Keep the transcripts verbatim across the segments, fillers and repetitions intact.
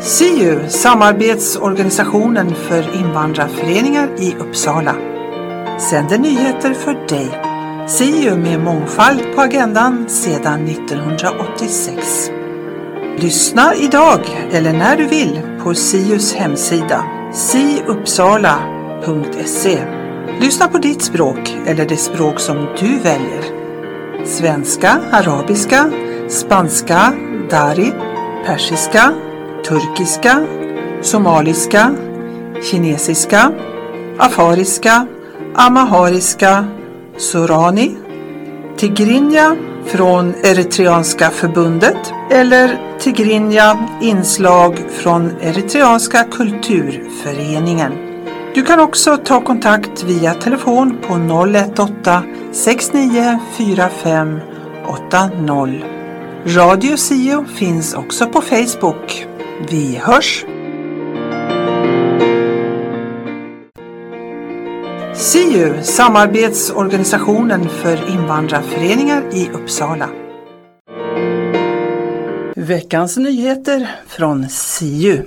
S I U, samarbetsorganisationen för invandrarföreningar i Uppsala, sänder nyheter för dig. S I U med mångfald på agendan sedan nittonhundraåttiosex. Lyssna idag eller när du vill på S I U:s hemsida siuppsala punkt se. Lyssna på ditt språk eller det språk som du väljer. Svenska, arabiska, spanska, dari, persiska, turkiska, somaliska, kinesiska, afariska, amahariska, sorani, tigrinja från Eritreanska förbundet eller tigrinja inslag från Eritreanska kulturföreningen. Du kan också ta kontakt via telefon på noll ett åtta sex nio fyra fem åtta noll. Radio S I U finns också på Facebook. Vi hörs! S I U, samarbetsorganisationen för invandrarföreningar i Uppsala. Veckans nyheter från S I U.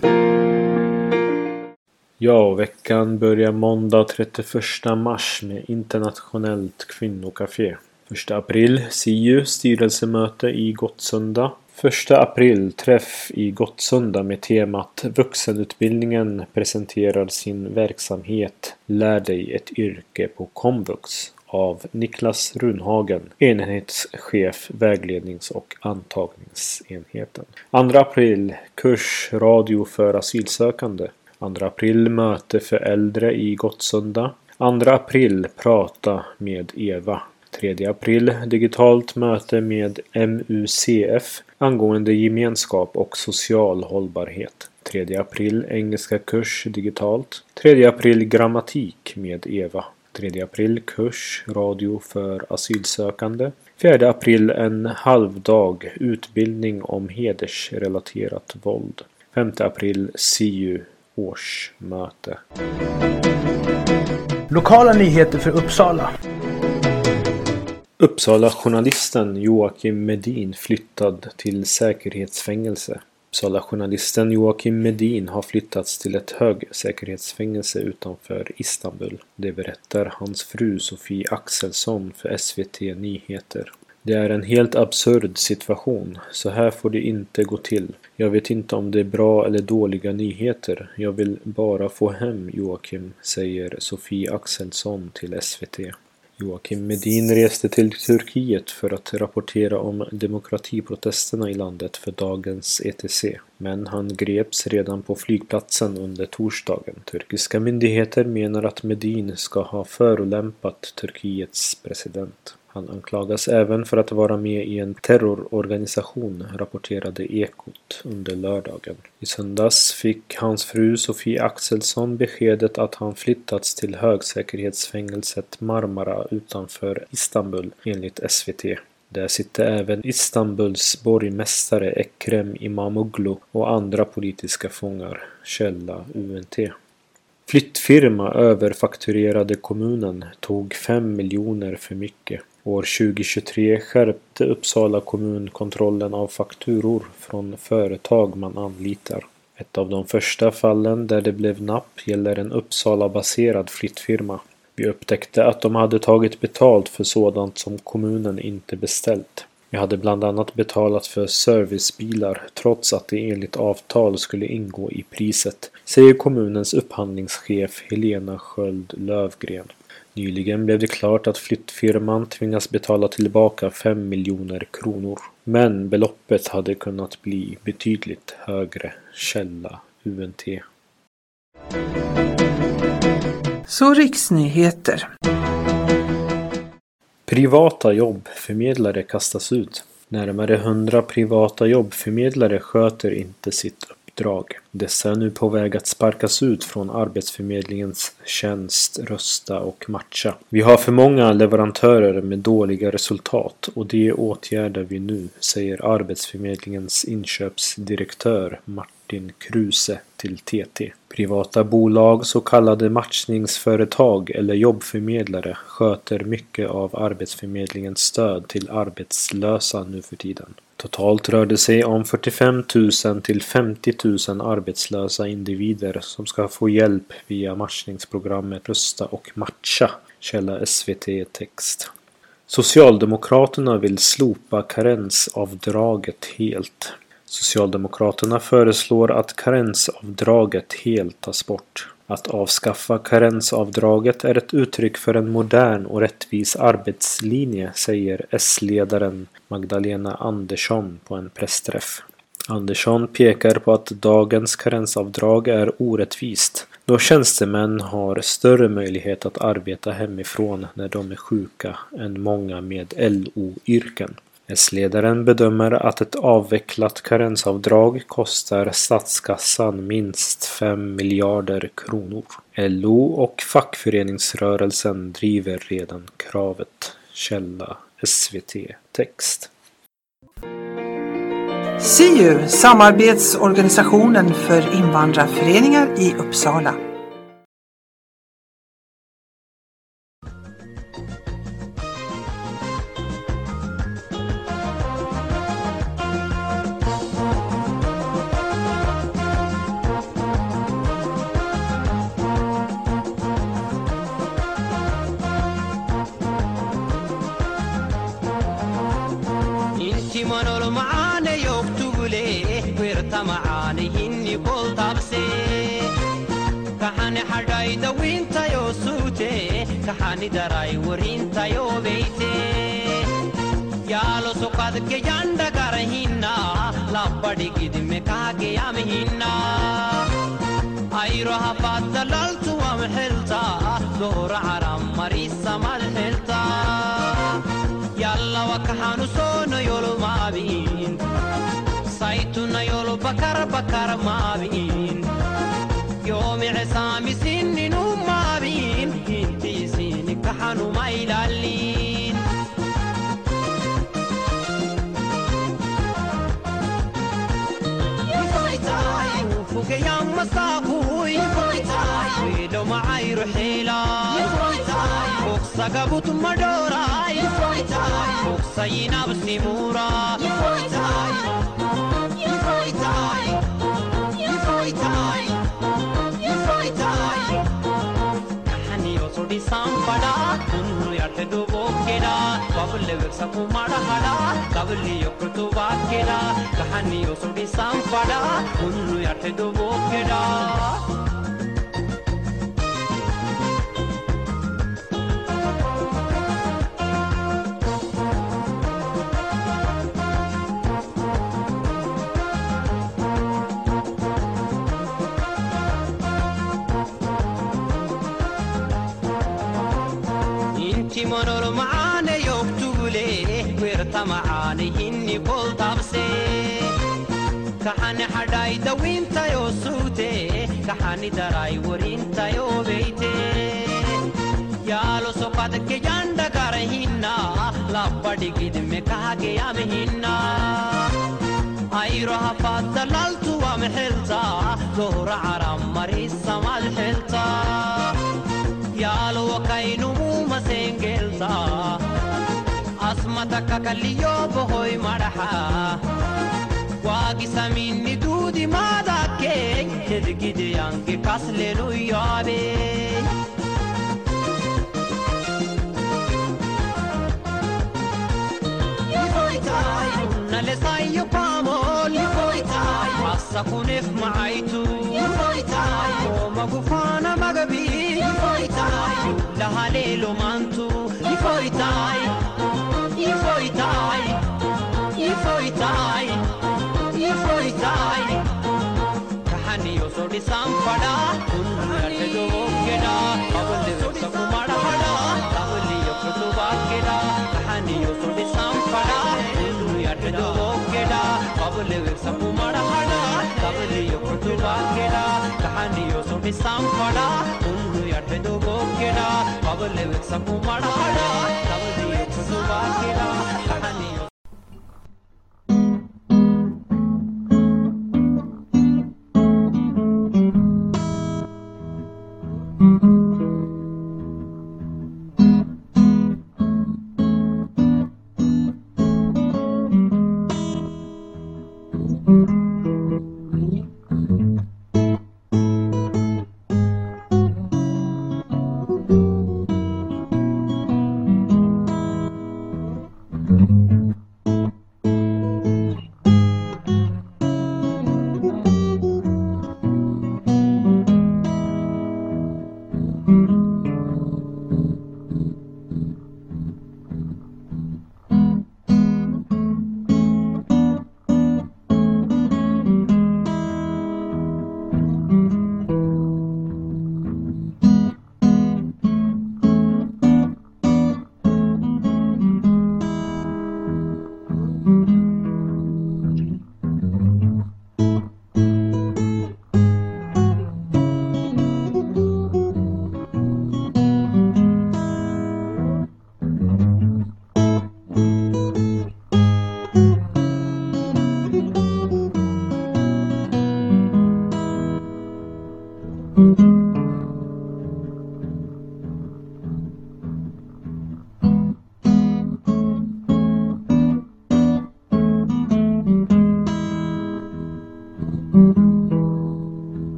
Ja, veckan börjar måndag trettioförsta mars med internationellt kvinnokafé. första april S I U styrelsemöte i Gottsunda. första april träff i Gottsunda med temat Vuxenutbildningen presenterar sin verksamhet Lär dig ett yrke på komvux av Niklas Runhagen, enhetschef väglednings- och antagningsenheten. andra april kurs radio för asylsökande. andra april möte för äldre i Gottsunda. andra april prata med Eva. tredje april digitalt möte med M U C F angående gemenskap och social hållbarhet. tredje april engelska kurs digitalt. tredje april grammatik med Eva. tredje april kurs radio för asylsökande. fjärde april en halvdag utbildning om hedersrelaterat våld. femte april S I U årsmöte. Lokala nyheter för Uppsala. Uppsala-journalisten Joakim Medin flyttad till säkerhetsfängelse. Uppsala-journalisten Joakim Medin har flyttats till ett högsäkerhetsfängelse utanför Istanbul. Det berättar hans fru Sofie Axelsson för S V T Nyheter. Det är en helt absurd situation. Så här får det inte gå till. Jag vet inte om det är bra eller dåliga nyheter. Jag vill bara få hem Joakim, säger Sofie Axelsson till S V T. Joakim Medin reste till Turkiet för att rapportera om demokratiprotesterna i landet för dagens E T C. Men han greps redan på flygplatsen under torsdagen. Turkiska myndigheter menar att Medin ska ha förolämpat Turkiets president. Han anklagas även för att vara med i en terrororganisation, rapporterade Ekot under lördagen. I söndags fick hans fru Sofie Axelsson beskedet att han flyttats till högsäkerhetsfängelset Marmara utanför Istanbul, enligt S V T. Där sitter även Istanbuls borgmästare Ekrem İmamoğlu och andra politiska fångar, källa U N T. Flyttfirma överfakturerade kommunen, tog fem miljoner för mycket. År tjugohundratjugotre skärpte Uppsala kommun kontrollen av fakturor från företag man anlitar. Ett av de första fallen där det blev napp gäller en Uppsala-baserad flyttfirma. Vi upptäckte att de hade tagit betalt för sådant som kommunen inte beställt. Vi hade bland annat betalat för servicebilar trots att det enligt avtal skulle ingå i priset, säger kommunens upphandlingschef Helena Sköld Lövgren. Nyligen blev det klart att flyttfirman tvingas betala tillbaka fem miljoner kronor. Men beloppet hade kunnat bli betydligt högre, källa U N T. Så riksnyheter. Privata jobbförmedlare kastas ut. Närmare hundra privata jobbförmedlare sköter inte sitt uppdrag. Dessa är nu på väg att sparkas ut från Arbetsförmedlingens tjänst Rösta och Matcha. Vi har för många leverantörer med dåliga resultat och det åtgärdar vi nu, säger Arbetsförmedlingens inköpsdirektör Martin Martin Kruse till T T. Privata bolag, så kallade matchningsföretag eller jobbförmedlare, sköter mycket av arbetsförmedlingens stöd till arbetslösa nu för tiden. Totalt rör det sig om fyrtiofem tusen till femtio tusen arbetslösa individer som ska få hjälp via matchningsprogrammet Rusta och matcha, källa S V T Text. Socialdemokraterna vill slopa karensavdraget helt. Socialdemokraterna föreslår att karensavdraget helt tas bort. Att avskaffa karensavdraget är ett uttryck för en modern och rättvis arbetslinje, säger S-ledaren Magdalena Andersson på en pressträff. Andersson pekar på att dagens karensavdrag är orättvist, då tjänstemän har större möjlighet att arbeta hemifrån när de är sjuka än många med L O-yrken. S-ledaren bedömer att ett avvecklat karensavdrag kostar statskassan minst fem miljarder kronor. L O och fackföreningsrörelsen driver redan kravet, källa S V T Text. S I U, samarbetsorganisationen för invandrarföreningar i Uppsala. كحاني دراي ورين تايو بيتي يالو سقاد के जंडा करहिना लापड़ी की दिन में कागे आमहिना आई रोहा बादल तू आम हिलता दोर आराम मरी समल हिलता يلا وكحانو सोनो योलो माबिन साइतुना योलो बकर बकर माबिन يوم عسامي سنين ومابين انتي سينك كحانو ما يلالين يفايتاي وفوق يام مصابوي يفايتاي ويدو معاي رحيلا يفايتاي فوق سقبوت مدوراي يفايتاي فوق سينا بسيمورا يفايتاي يفايتاي يفايتاي Sodi sampada kunnu yarte do bokeda babule veksa kumada hada kabli yoktu vakeda kahani sodi sampada kunnu yarte do bokeda منور معاني يكتب لي ويرتا معاني إني قلت أبسي كحاني حداي دوين تايو سوتي كحاني دراي ورين تايو بيتي يالو سقاد के जंडा करहिना लापड़ी की दिन में कागे आमहिना आई रोहा बादल तू आम हिलता दोर आराम मरी समल हिलता يالو وكاينو مسنجلتا اسمتك كليو بهوي مرحا واقي سميني دودي ما داكي تدقيدي يانكي كاسلينو يابي يفويتاي نالسايو بامول يفويتاي عصاكونف معايتو يفويتاي ومقفانا مقبي يفويتاي لهاليلو مانتو يفويتاي يفويتاي يفويتاي يفويتاي كحاني يوسودي سامبدا كنو يرتدو وكدا قبل وكسكو مرحدا قبل يكتو باكدا كحاني يوسودي سامبدا كنو يرتدو وكدا قبل وكسكو مرحدا قبل يكتو باكدا كحاني يوسودي سامبدا كنو يرتدو وكدا قبل وكسكو مرحدا قبل يكتو باكدا كحاني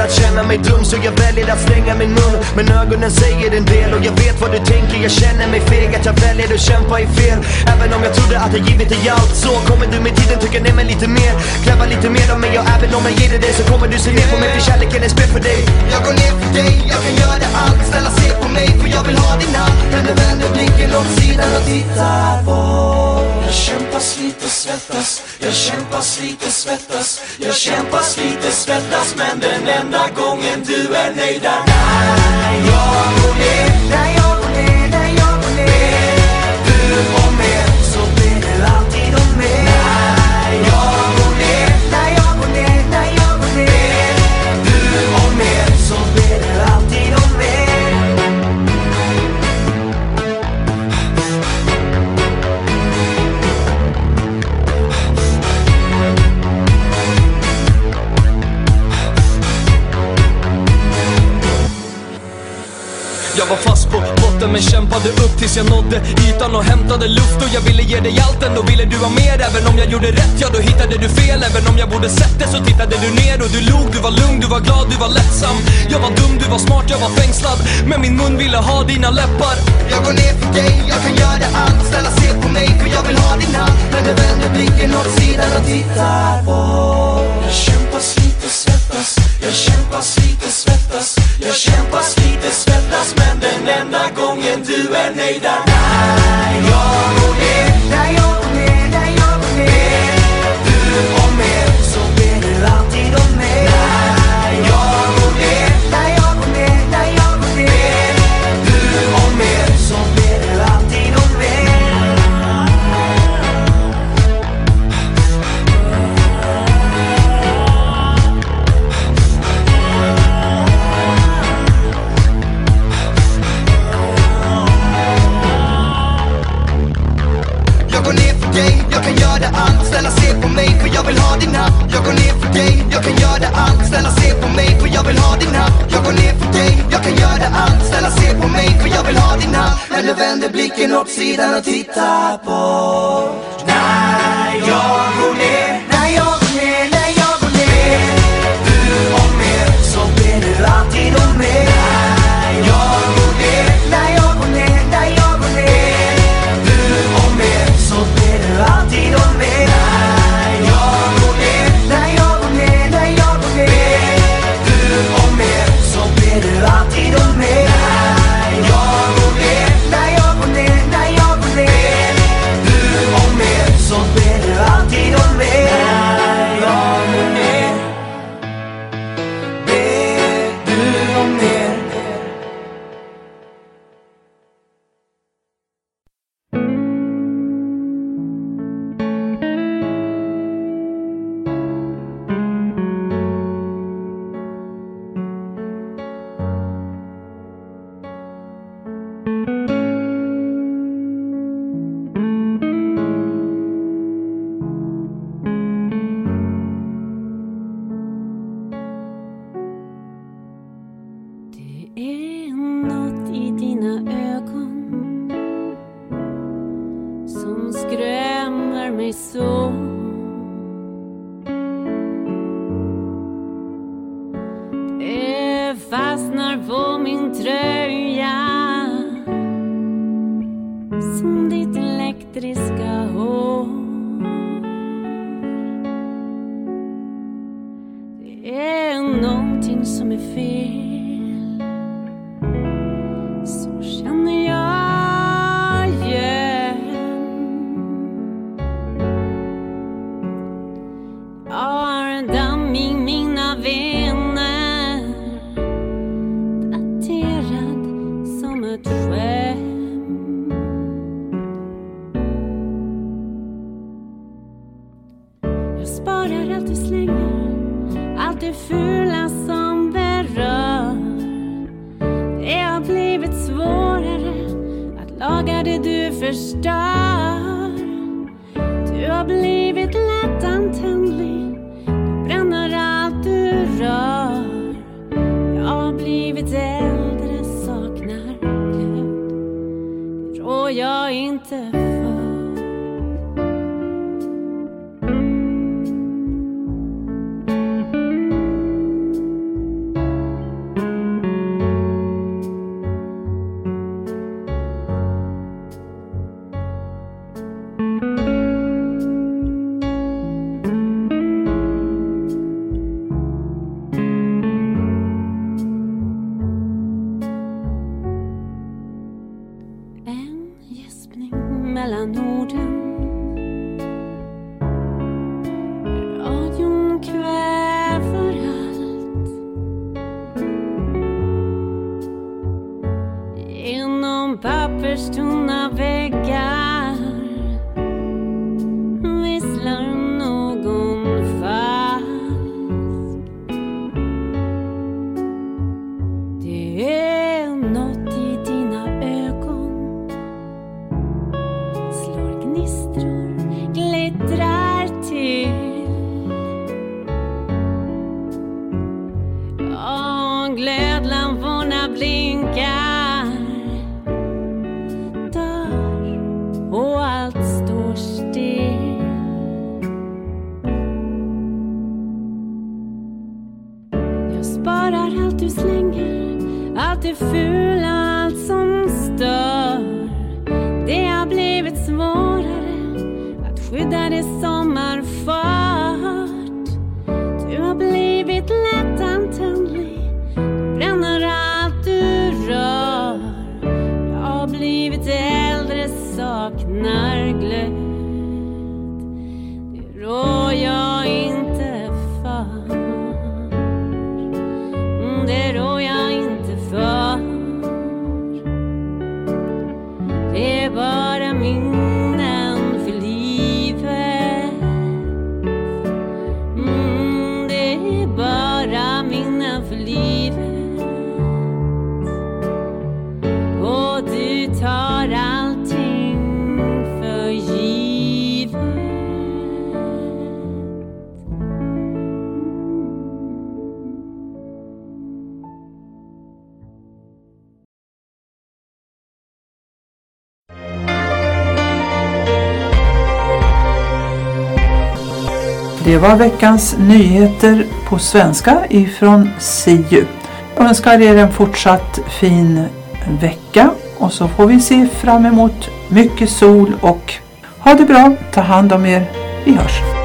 att känna mig dum, så jag väljer att stänga min mun. Men ögonen säger en del och jag vet vad du tänker. Jag känner mig feg att jag väljer att kämpa i fel. Även om jag trodde att jag givit dig allt, så kommer du med tiden tycka ner mig lite mer. Kräva lite mer av mig, och även om jag ger dig det så kommer du se ner på mig, för kärleken är spel för dig. Jag går ner för dig, jag kan göra det allt. Snälla se på mig, för jag vill ha din hand. Men du vänder blicken åt sidan och tittar bort. Jag kämpar, sliter, svettas. Jag kämpar, sliter, svettas. Jag kämpar, sliter, svettas. Men den enda gången du är nöjd är när jag går ner. När jag går ner, när jag går ner. Du och mer, så blir det alltid om mer. När jag går ner, när jag går ner, när jag går ner. Du och mer, så blir det alltid om mer. Jag var fast på botten men kämpade upp tills jag nådde ytan och hämtade luft. Och jag ville ge dig allt, ändå ville du ha mer. Även om jag gjorde rätt, ja då hittade du fel. Även om jag borde sett det så tittade du ner. Och du log, du var lugn, du var glad, du var lättsam. Jag var dum, du var smart, jag var fängslad. Men min mun ville ha dina läppar. Jag går ner för dig, jag kan göra det allt. Snälla se på mig, för jag vill ha din hand. Men du vänder blicken åt sidan och tittar bort. Jag kämpar, sliter, svettas. Jag kämpar, sliter, svettas. Jag kämpar, sliter, svettas. Men den enda gången du är nöjd är när jag går ner. När jag går ner, när jag går ner. Du och mer, så blir det alltid om mer. När jag går ner, när jag går ner, när jag går ner. Du och mer, så blir det alltid om mer. Jag går ner för dig, jag kan göra allt. Snälla se på mig, för jag vill ha din hand. Jag går ner för dig, jag kan göra allt. Snälla se på mig, för jag vill ha din hand. Jag går ner för dig, jag kan göra allt. Snälla se på mig, för jag vill ha din hand. Men du vänder blicken åt sidan och tittar bort. När jag går ner, när jag går ner, när jag går ner. Du och mer, så blir det alltid om mer. När jag går ner, när jag går ner, när jag går ner. Du och mer, så blir det alltid om mer. När jag går ner, när jag går ner, när jag går ner. Du och mer, så blir det alltid om mer. När jag går ner, när jag går ner, när jag går ner. Du och mer, så blir det alltid om mer. När jag går ner, ber du om mer. Det är något i dina ögon som skrämmer mig så. Det fastnar på min tröja som ditt elektriska hår. Det är någonting som är fel. Så känner jag igen. Jag har en damm i mina vänner, daterad som ett skämt. Jag sparar allt du slänger, allt det fula som berör. Det har blivit svårare att laga det du förstör. Du har blivit lättantändlig, du bränner allt du rör. Jag har blivit äldre, saknar glöd. Det rår jag inte för. papperstunna väggar visslar någon falsk. Det är något i dina ögon, slår gnistror, glittrar till. Ja, glödlamporna blinkar, dör och allt står still. Jag sparar allt du slänger, allt det fula, allt som stör. Det har blivit svårare att skydda det som är fart. Du har blivit lättantändlig, du bränner allt du rör. Jag har blivit äldre, saknar glöd. Det rår jag inte för, mm, det rår jag inte för. Det är bara minnen för livet. Mm, det är bara minnen för livet. Och du tar allting för givet. Det var veckans nyheter på svenska ifrån S I U. Jag önskar er en fortsatt fin vecka och så får vi se fram emot mycket sol och ha det bra. Ta hand om er. Vi hörs.